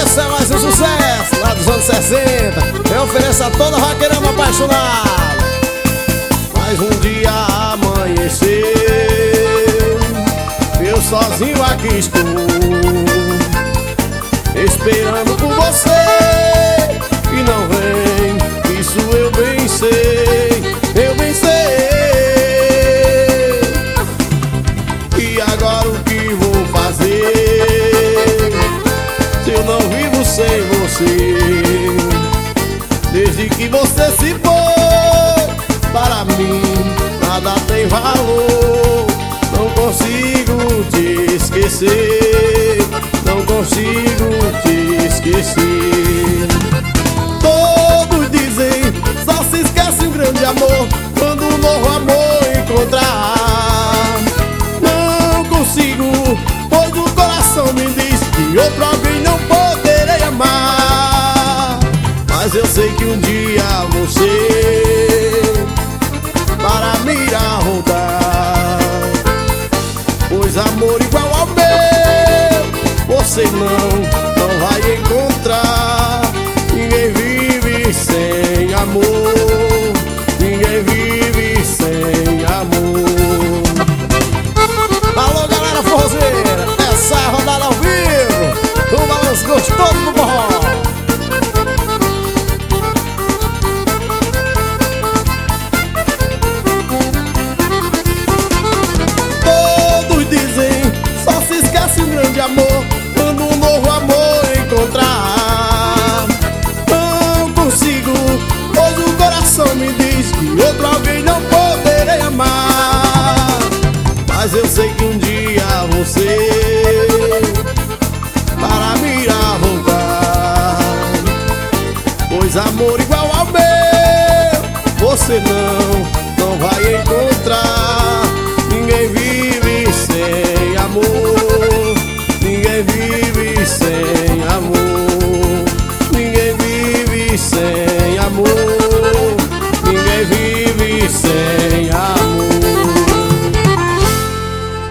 Esse é mais um sucesso lá dos anos 60. Eu ofereço a toda roqueirama apaixonada. Mais um dia amanheceu, eu sozinho aqui estou, esperando por você e não vem. Isso eu bem sei, eu bem sei. E agora o que vou fazer se eu não vivo sem você? Desde que você se foi, para mim nada tem valor. Não consigo te esquecer, não consigo te esquecer. Todos dizem, só se esquece um grande amor quando um novo amor encontrar. Não consigo, pois o coração me diz que outro alguém não poderei amar. Mas eu sei que um dia você para me irá voltar, pois amor igual ao meu você não vai encontrar. Ninguém vive sem amor, ninguém vive sem amor. Alô galera forrozeira, essa é a rodada ao vivo, um balanço gostoso do forró. Amor, quando um novo amor encontrar. Não consigo, pois o coração me diz que outro alguém não poderei amar. Mas eu sei que um dia você para me irá voltar, pois amor igual ao meu você não vai encontrar.